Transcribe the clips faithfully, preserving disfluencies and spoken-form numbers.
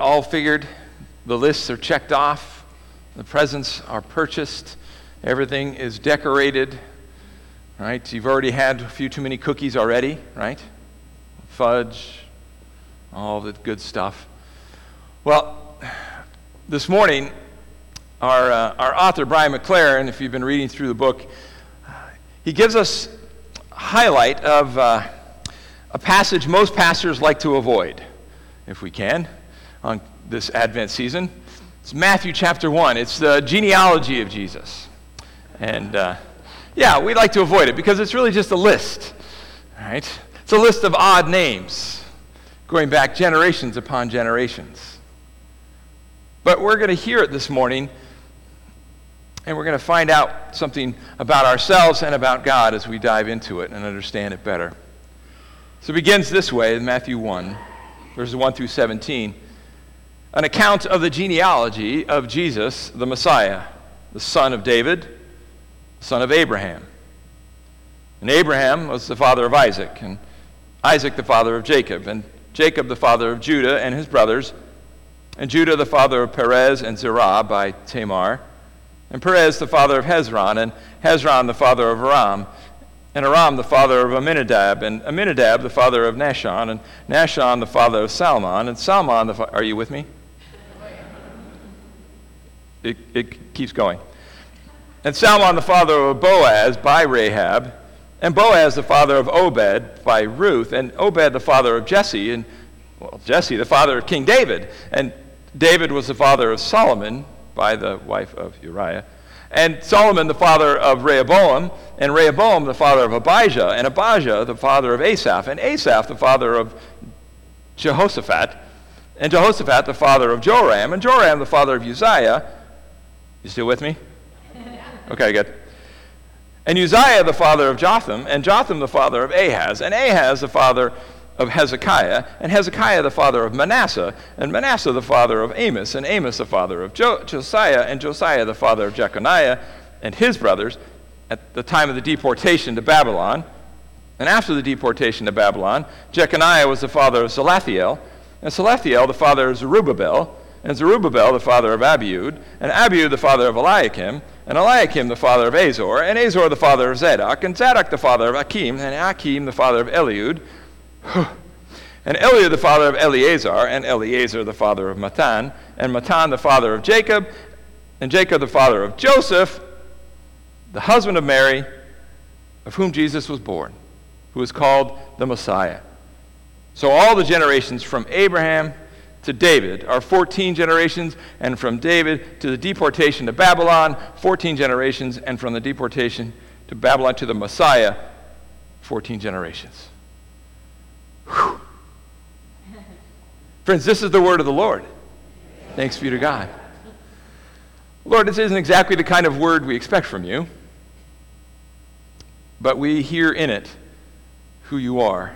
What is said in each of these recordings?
all figured. The lists are checked off. The presents are purchased. Everything is decorated, right? You've already had a few too many cookies already, right? Fudge, all the good stuff. Well, this morning, our uh, our author, Brian McLaren, if you've been reading through the book, he gives us a highlight of uh, a passage most pastors like to avoid, if we can, on this Advent season. It's Matthew chapter one. It's the genealogy of Jesus. And uh, yeah, we like to avoid it because it's really just a list, right? It's a list of odd names going back generations upon generations. But we're going to hear it this morning, and we're going to find out something about ourselves and about God as we dive into it and understand it better. So it begins this way in Matthew one, verses one through seventeen. An account of the genealogy of Jesus, the Messiah, the son of David, son of Abraham. And Abraham was the father of Isaac, and Isaac the father of Jacob, and Jacob the father of Judah and his brothers, and Judah the father of Perez and Zerah by Tamar, and Perez the father of Hezron, and Hezron the father of Aram, and Aram the father of Aminadab, and Aminadab the father of Nahshon, and Nahshon the father of Salmon, and Salmon the fa- are you with me? It, it keeps going. And Salmon the father of Boaz by Rahab, and Boaz the father of Obed by Ruth, and Obed the father of Jesse, and well, Jesse the father of King David, and David was the father of Solomon by the wife of Uriah, and Solomon the father of Rehoboam, and Rehoboam the father of Abijah, and Abijah the father of Asaph, and Asaph the father of Jehoshaphat, and Jehoshaphat the father of Joram, and Joram the father of Uzziah. You still with me? Okay, good. And Uzziah the father of Jotham, and Jotham the father of Ahaz, and Ahaz the father of Hezekiah, and Hezekiah the father of Manasseh, and Manasseh the father of Amos, and Amos the father of jo- Josiah, and Josiah the father of Jeconiah, and his brothers, at the time of the deportation to Babylon. And after the deportation to Babylon, Jeconiah was the father of Salathiel, and Salathiel the father of Zerubbabel, and Zerubbabel the father of Abiud, and Abiud the father of Eliakim, and Eliakim the father of Azor, and Azor the father of Zadok, and Zadok the father of Achim, and Achim the father of Eliud, and Eliud the father of Eleazar, and Eleazar the father of Matan, and Matan the father of Jacob, and Jacob the father of Joseph, the husband of Mary, of whom Jesus was born, who is called the Messiah. So all the generations from Abraham to David are fourteen generations, and from David to the deportation to Babylon, fourteen generations, and from the deportation to Babylon to the Messiah, fourteen generations. Whew. Friends, this is the word of the Lord. Thanks be to God. Lord, this isn't exactly the kind of word we expect from you, but we hear in it who you are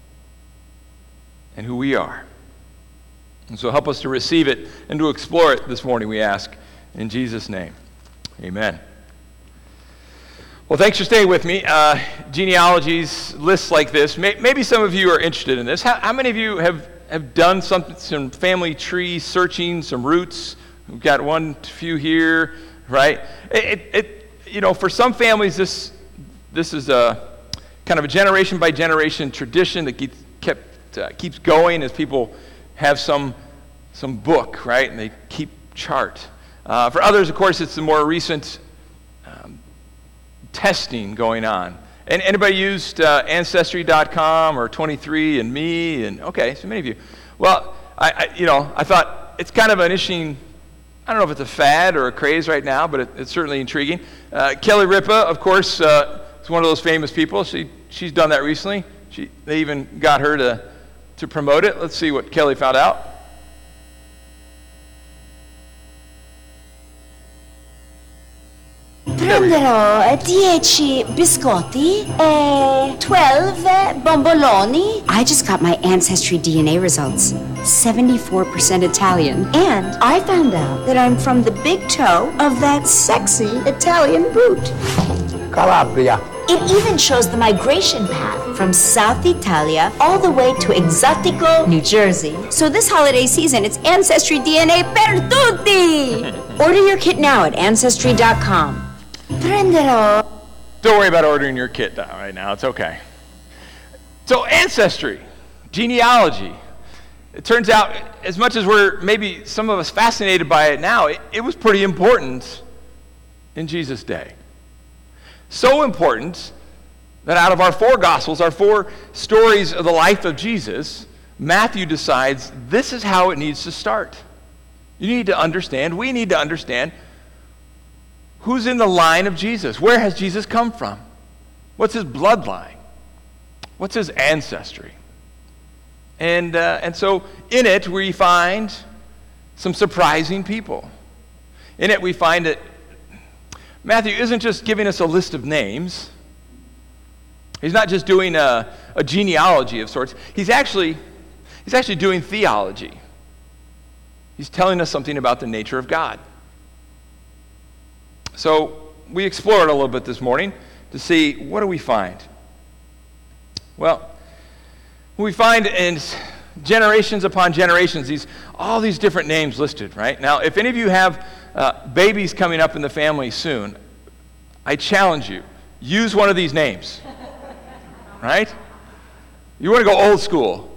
and who we are. And so help us to receive it and to explore it this morning, we ask. In Jesus' name, amen. Well, thanks for staying with me. Uh, genealogies, lists like this. May, maybe some of you are interested in this. How, how many of you have, have done some, some family tree searching, some roots? We've got one few here, right? It, it, it you know, for some families, this this is a kind of a generation by generation tradition that keeps kept uh, keeps going as people have some some book, right? And they keep chart. Uh, for others, of course, it's the more recent um, testing going on. And anybody used uh, Ancestry dot com or twenty-three and me? And okay, so many of you. Well, I, I you know I thought it's kind of an interesting. I don't know if it's a fad or a craze right now, but it, it's certainly intriguing. Uh, Kelly Ripa, of course, uh, is one of those famous people. She she's done that recently. She they even got her to. to promote it. Let's see what Kelly found out. Prenderò dieci biscotti e twelve bomboloni. I just got my Ancestry D N A results. seventy-four percent Italian. And I found out that I'm from the big toe of that sexy Italian boot. Calabria. It even shows the migration path from South Italia all the way to Exotico, New Jersey. So this holiday season, it's Ancestry D N A per tutti! Order your kit now at Ancestry dot com. Prendelo. Don't worry about ordering your kit down right now. It's okay. So ancestry, genealogy. It turns out, as much as we're maybe some of us fascinated by it now, it, it was pretty important in Jesus' day. So important that out of our four Gospels, our four stories of the life of Jesus, Matthew decides this is how it needs to start. You need to understand, we need to understand, who's in the line of Jesus? Where has Jesus come from? What's his bloodline? What's his ancestry? And, uh, and so in it we find some surprising people. In it we find that Matthew isn't just giving us a list of names. He's not just doing a, a genealogy of sorts. He's actually, he's actually doing theology. He's telling us something about the nature of God. So we explored a little bit this morning to see, what do we find? Well, we find in generations upon generations, these all these different names listed, right? Now, if any of you have uh, babies coming up in the family soon, I challenge you, use one of these names, right? You want to go old school,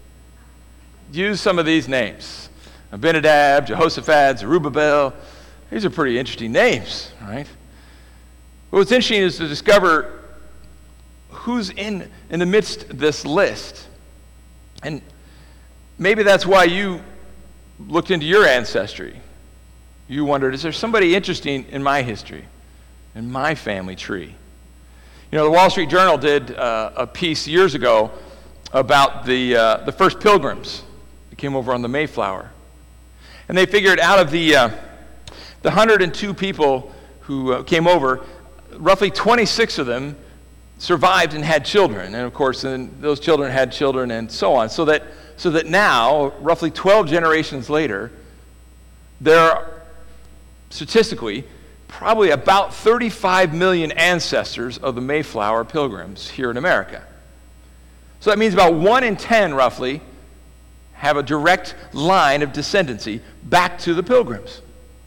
use some of these names. Abinadab, Jehoshaphat, Zerubbabel. These are pretty interesting names, right? But what's interesting is to discover who's in, in the midst of this list. And maybe that's why you looked into your ancestry. You wondered, is there somebody interesting in my history, in my family tree? You know, the Wall Street Journal did uh, a piece years ago about the, uh, the first pilgrims that came over on the Mayflower. And they figured out of the, uh, the one hundred two people who uh, came over, roughly twenty-six of them survived and had children, and of course, then those children had children, and so on. So that, so that now, roughly twelve generations later, there are statistically probably about thirty-five million ancestors of the Mayflower Pilgrims here in America. So that means about one in ten, roughly, have a direct line of descendancy back to the Pilgrims.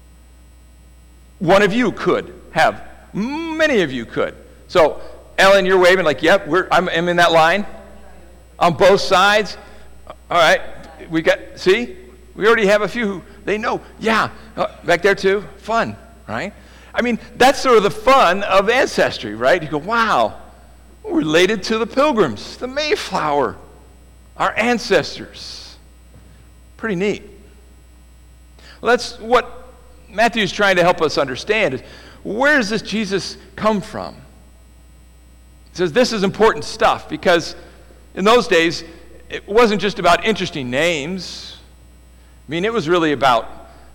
One of you could have. Many of you could. So, Ellen, you're waving like, yep, we're, I'm, I'm in that line. On both sides. All right. We got, see? We already have a few who, they know. Yeah. Oh, back there too? Fun, right? I mean, that's sort of the fun of ancestry, right? You go, wow, we're related to the Pilgrims, the Mayflower, our ancestors. Pretty neat. Well, that's what Matthew's trying to help us understand is, where does this Jesus come from? He says this is important stuff because in those days, it wasn't just about interesting names. I mean, it was really about,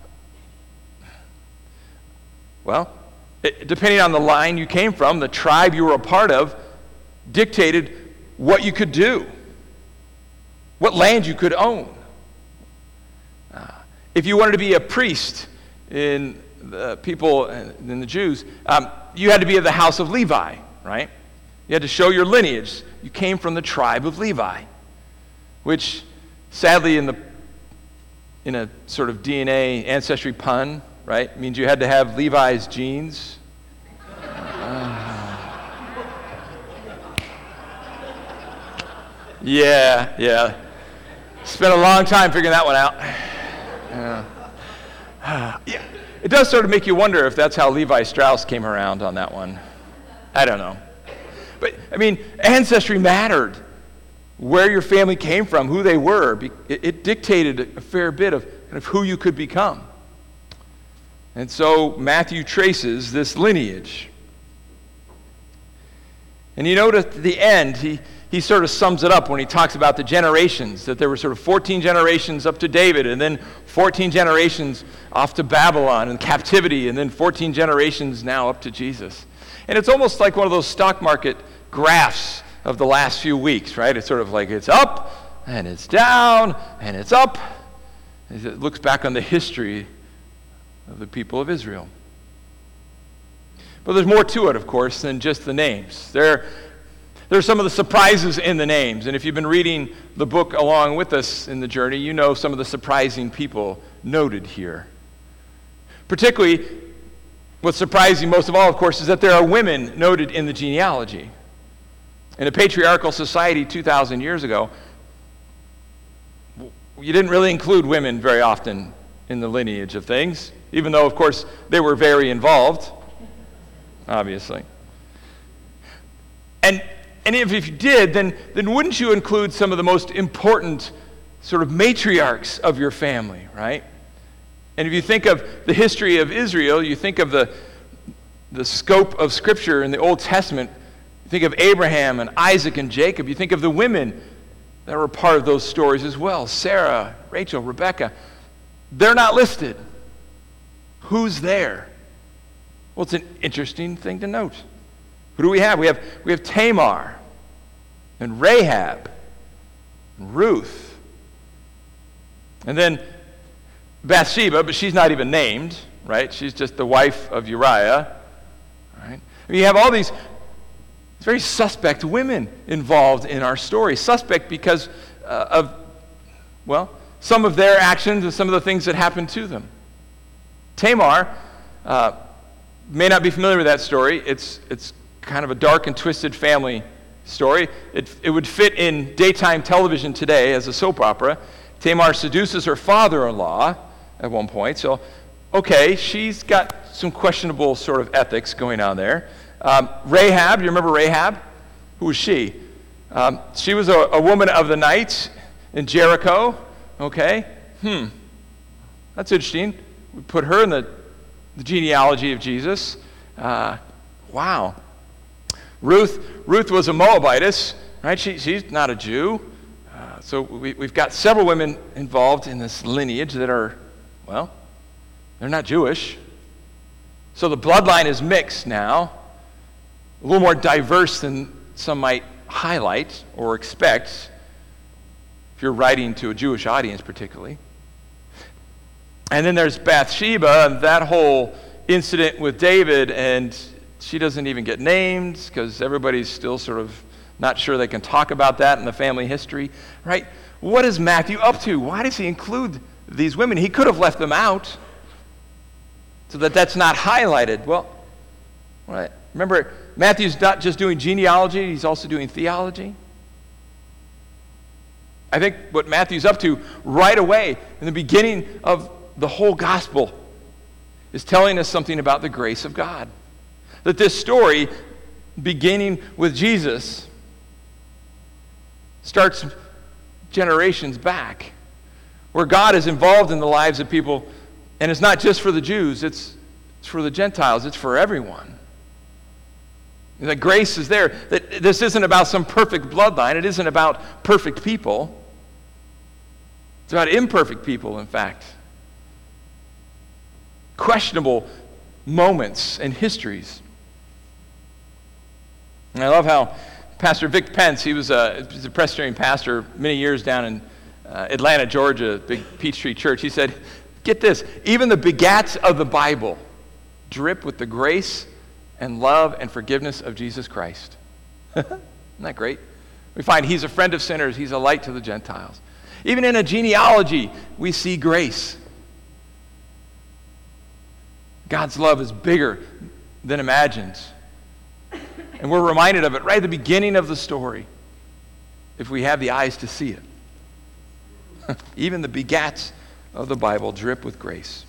well, it, depending on the line you came from, the tribe you were a part of, dictated what you could do, what land you could own. Uh, if you wanted to be a priest in the people, in the Jews, um, you had to be of the house of Levi, right? You had to show your lineage. You came from the tribe of Levi, which sadly in the in a sort of D N A ancestry pun, right, means you had to have Levi's genes. Uh, yeah, yeah. Spent a long time figuring that one out. Yeah. Uh, yeah. It does sort of make you wonder if that's how Levi Strauss came around on that one. I don't know. But, I mean, ancestry mattered. Where your family came from, who they were, it, it dictated a fair bit of, kind of who you could become. And so Matthew traces this lineage. And you notice at the end, he, he sort of sums it up when he talks about the generations, that there were sort of fourteen generations up to David, and then fourteen generations off to Babylon and captivity, and then fourteen generations now up to Jesus. And it's almost like one of those stock market graphs of the last few weeks, right? It's sort of like it's up, and it's down, and it's up. As it looks back on the history of the people of Israel. But there's more to it, of course, than just the names. There, There are some of the surprises in the names, and if you've been reading the book along with us in the journey, you know some of the surprising people noted here. Particularly, what's surprising most of all, of course, is that there are women noted in the genealogy. In a patriarchal society two thousand years ago, you didn't really include women very often in the lineage of things, even though, of course, they were very involved, obviously. And, and if, if you did, then, then wouldn't you include some of the most important sort of matriarchs of your family, right? And if you think of the history of Israel, you think of the, the scope of Scripture in the Old Testament, you think of Abraham and Isaac and Jacob, you think of the women that were part of those stories as well, Sarah, Rachel, Rebecca. They're not listed. Who's there? Well, it's an interesting thing to note. Who do we have? We have, we have Tamar and Rahab and Ruth. And then Bathsheba, but she's not even named, right? She's just the wife of Uriah, right? And you have all these very suspect women involved in our story. Suspect because uh, of, well, some of their actions and some of the things that happened to them. Tamar, uh, may not be familiar with that story. It's it's kind of a dark and twisted family story. It, it would fit in daytime television today as a soap opera. Tamar seduces her father-in-law at one point. So, okay, she's got some questionable sort of ethics going on there. Um, Rahab, you remember Rahab? Who was she? Um, she was a, a woman of the night in Jericho. Okay, hmm, that's interesting. We put her in the, the genealogy of Jesus. Uh, wow. Ruth, Ruth was a Moabitess, right? She, she's not a Jew. Uh, so we, we've got several women involved in this lineage that are, well, they're not Jewish. So the bloodline is mixed now. A little more diverse than some might highlight or expect, if you're writing to a Jewish audience particularly. And then there's Bathsheba and that whole incident with David, and she doesn't even get named because everybody's still sort of not sure they can talk about that in the family history, right? What is Matthew up to? Why does he include these women? He could have left them out so that that's not highlighted. Well, right. Remember, Matthew's not just doing genealogy, he's also doing theology. I think what Matthew's up to right away in the beginning of the whole gospel is telling us something about the grace of God. That this story, beginning with Jesus, starts generations back, where God is involved in the lives of people, and it's not just for the Jews, it's, it's for the Gentiles, it's for everyone. That grace is there. That this isn't about some perfect bloodline. It isn't about perfect people. It's about imperfect people, in fact. Questionable moments and histories. And I love how Pastor Vic Pence, he was a, he was a Presbyterian pastor many years down in uh, Atlanta, Georgia, big Peachtree Church. He said, get this, even the begats of the Bible drip with the grace and love and forgiveness of Jesus Christ. Isn't that great? We find he's a friend of sinners. He's a light to the Gentiles. Even in a genealogy, we see grace. God's love is bigger than imagined. And we're reminded of it right at the beginning of the story, if we have the eyes to see it. Even the begats of the Bible drip with grace.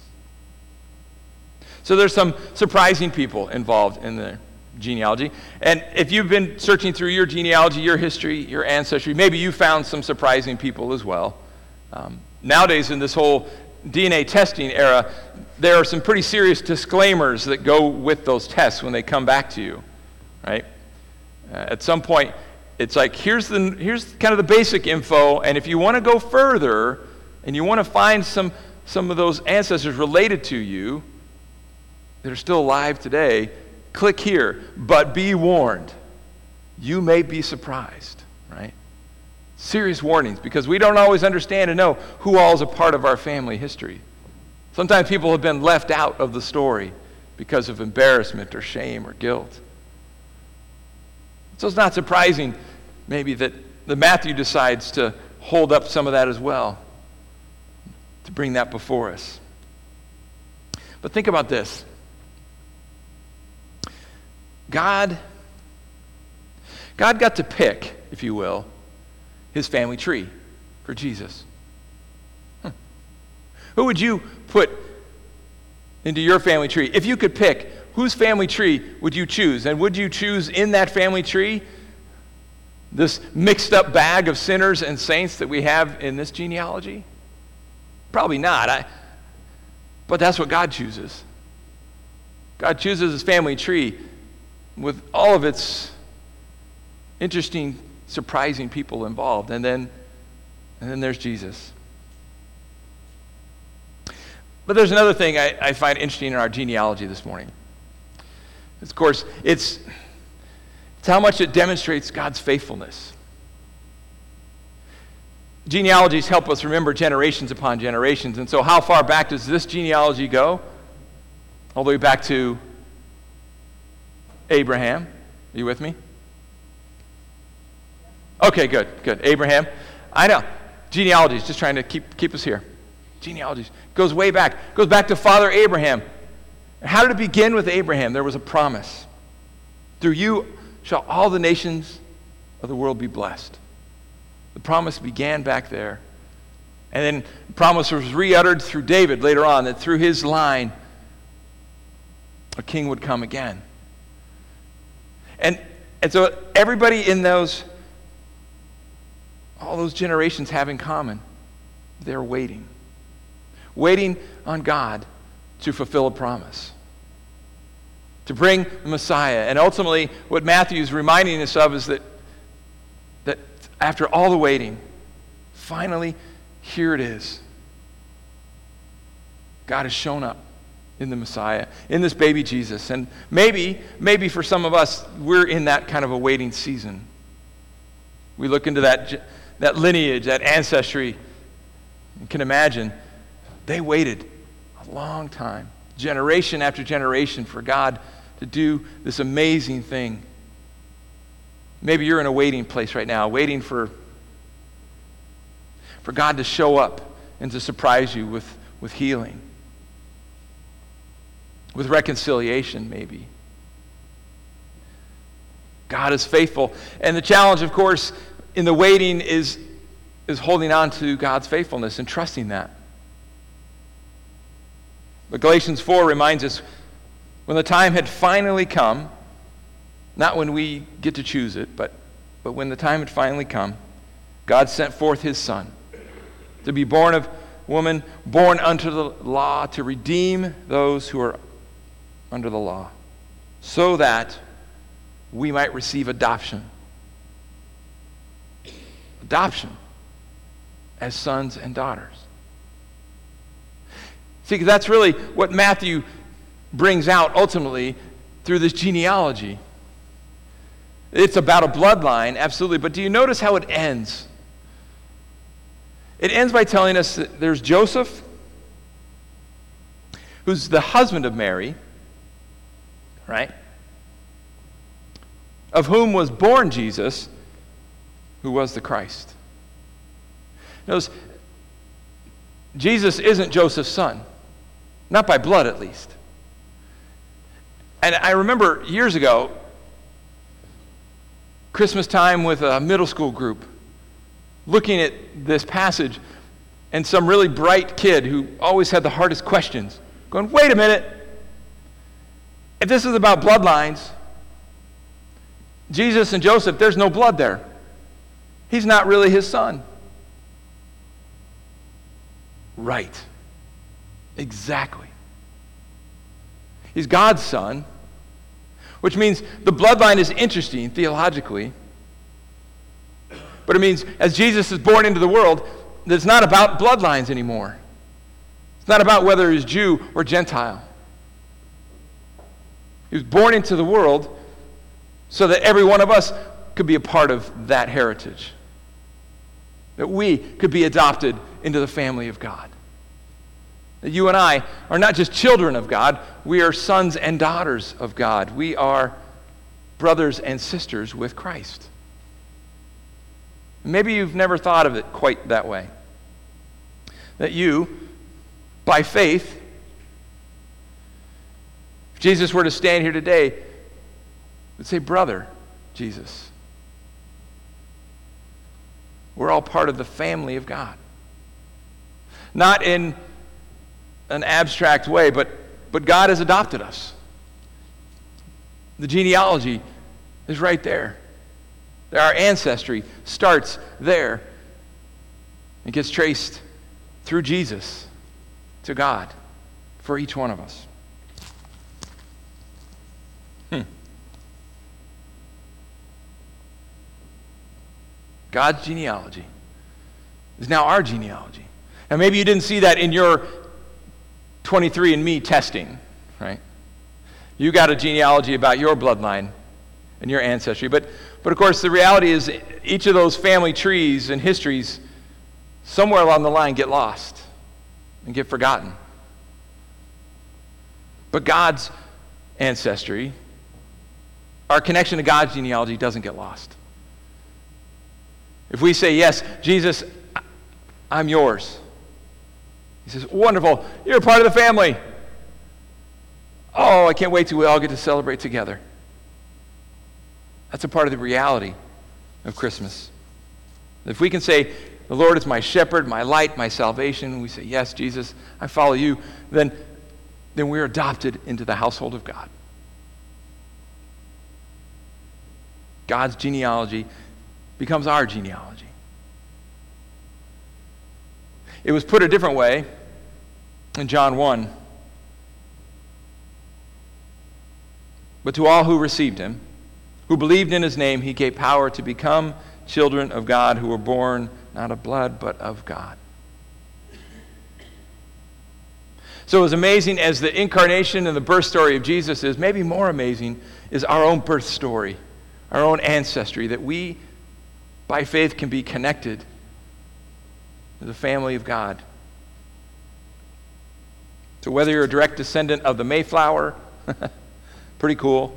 So there's some surprising people involved in the genealogy. And if you've been searching through your genealogy, your history, your ancestry, maybe you found some surprising people as well. Um, nowadays, in this whole D N A testing era, there are some pretty serious disclaimers that go with those tests when they come back to you, right? Uh, at some point, it's like, here's the here's kind of the basic info, and if you want to go further, and you want to find some some of those ancestors related to you that are still alive today, click here. But be warned, you may be surprised, right? Serious warnings, because we don't always understand and know who all is a part of our family history. Sometimes people have been left out of the story because of embarrassment or shame or guilt. So it's not surprising, maybe, that, that Matthew decides to hold up some of that as well, to bring that before us. But think about this. God, God got to pick, if you will, his family tree for Jesus. Hmm. Who would you put into your family tree? If you could pick, whose family tree would you choose? And would you choose in that family tree this mixed up bag of sinners and saints that we have in this genealogy? Probably not. I, but that's what God chooses. God chooses his family tree with all of its interesting, surprising people involved. And then, and then there's Jesus. But there's another thing I, I find interesting in our genealogy this morning. Of course, it's, it's how much it demonstrates God's faithfulness. Genealogies help us remember generations upon generations. And so how far back does this genealogy go? All the way back to Abraham. Are you with me? Okay, good, good. Abraham. I know. Genealogies, just trying to keep, keep us here. Genealogies. Goes way back. Goes back to Father Abraham. How did it begin with Abraham? There was a promise. Through you shall all the nations of the world be blessed. The promise began back there. And then the promise was re-uttered through David later on, that through his line, a king would come again. And, and so everybody in those, all those generations have in common, they're waiting. Waiting on God to fulfill a promise, to bring the Messiah. And ultimately, what Matthew is reminding us of is that, that after all the waiting, finally, here it is. God has shown up in the Messiah, in this baby Jesus. And maybe, maybe for some of us, we're in that kind of a waiting season. We look into that, that lineage, that ancestry, and can imagine they waited a long time, generation after generation, for God to do this amazing thing. Maybe you're in a waiting place right now, waiting for, for God to show up and to surprise you with, with healing, with reconciliation, maybe. God is faithful. And the challenge, of course, in the waiting is, is holding on to God's faithfulness and trusting that. But Galatians four reminds us, when the time had finally come, not when we get to choose it, but, but when the time had finally come, God sent forth his Son to be born of woman, born unto the law, to redeem those who are under the law, so that we might receive adoption. Adoption as sons and daughters. See, because that's really what Matthew brings out ultimately through this genealogy. It's about a bloodline, absolutely, but do you notice how it ends? It ends by telling us that there's Joseph, who's the husband of Mary, right? Of whom was born Jesus, who was the Christ. Notice, Jesus isn't Joseph's son. Not by blood, at least. And I remember years ago, Christmas time with a middle school group, looking at this passage, and some really bright kid who always had the hardest questions, going, wait a minute, if this is about bloodlines, Jesus and Joseph, there's no blood there. He's not really his son. Right. Exactly. He's God's son, which means the bloodline is interesting theologically, but it means as Jesus is born into the world, it's not about bloodlines anymore. It's not about whether he's Jew or Gentile. He was born into the world so that every one of us could be a part of that heritage, that we could be adopted into the family of God. That you and I are not just children of God, we are sons and daughters of God. We are brothers and sisters with Christ. Maybe you've never thought of it quite that way. That you, by faith, if Jesus were to stand here today, would say, brother, Jesus. We're all part of the family of God. Not in an abstract way, but, but God has adopted us. The genealogy is right there. Our ancestry starts there. It gets traced through Jesus to God for each one of us. Hmm. God's genealogy is now our genealogy. Now maybe you didn't see that in your twenty-three and me testing, right? You got a genealogy about your bloodline and your ancestry. But, but of course, the reality is each of those family trees and histories somewhere along the line get lost and get forgotten. But God's ancestry, our connection to God's genealogy doesn't get lost. If we say, yes, Jesus, I'm yours. He says, wonderful, you're a part of the family. Oh, I can't wait till we all get to celebrate together. That's a part of the reality of Christmas. If we can say, the Lord is my shepherd, my light, my salvation, we say, yes, Jesus, I follow you, then, then we're adopted into the household of God. God's genealogy becomes our genealogy. It was put a different way in John one. But to all who received him, who believed in his name, he gave power to become children of God, who were born not of blood, but of God. So as amazing as the incarnation and the birth story of Jesus is, maybe more amazing is our own birth story, our own ancestry, that we, by faith, can be connected to the family of God. So whether you're a direct descendant of the Mayflower, pretty cool.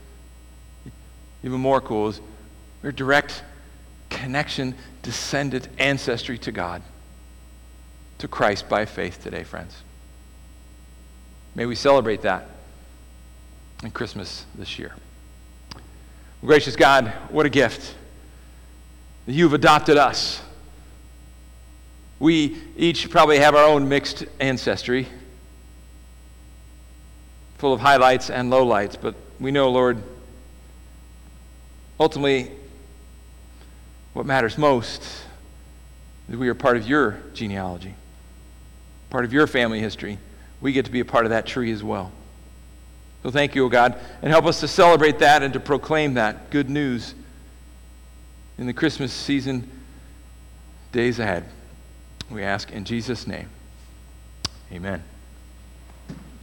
Even more cool is we're direct connection, descendant ancestry to God, to Christ by faith today, friends. May we celebrate that in Christmas this year. Gracious God, what a gift that you've adopted us. We each probably have our own mixed ancestry, full of highlights and lowlights, but we know, Lord, ultimately, what matters most is we are part of your genealogy, part of your family history. We get to be a part of that tree as well. So thank you, O God, and help us to celebrate that and to proclaim that good news in the Christmas season days ahead. We ask in Jesus' name. Amen.